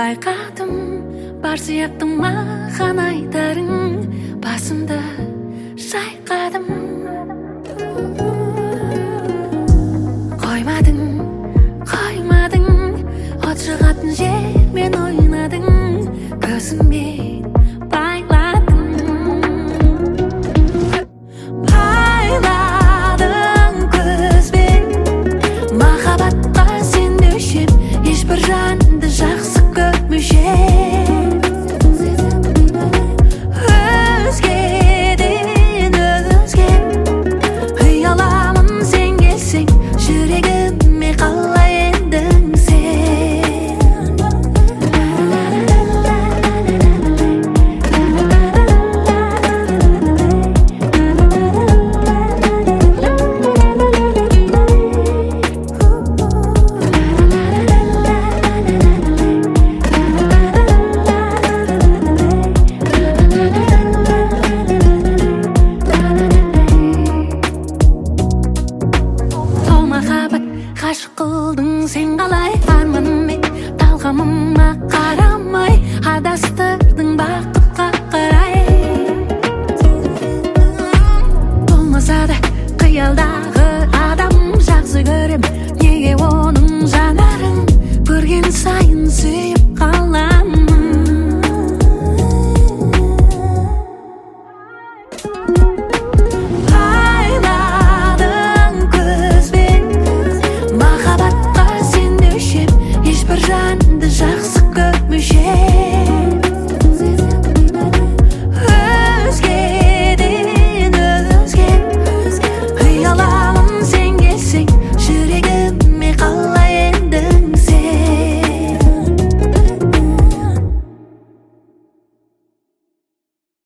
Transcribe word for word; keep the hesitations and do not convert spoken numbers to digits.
байқадым, бар сияқты маған айтарың, басымды шайқадым. Қоймадың, қоймадың, от шығатын жермен ойнадың, көзіңмен байладың. Байладың көзбен, махаббатқа сенбеушем, ешбір жанды жақсы көрмеушем. Өзгеден өзге ұяламын сен келсең, жүрегіме қалай ендің сен. О махаббат, ғашық қылдың сен қалай, арманыма талғамыма қарамай, адастырдың бақытқа қарай. Болмаса да қиялда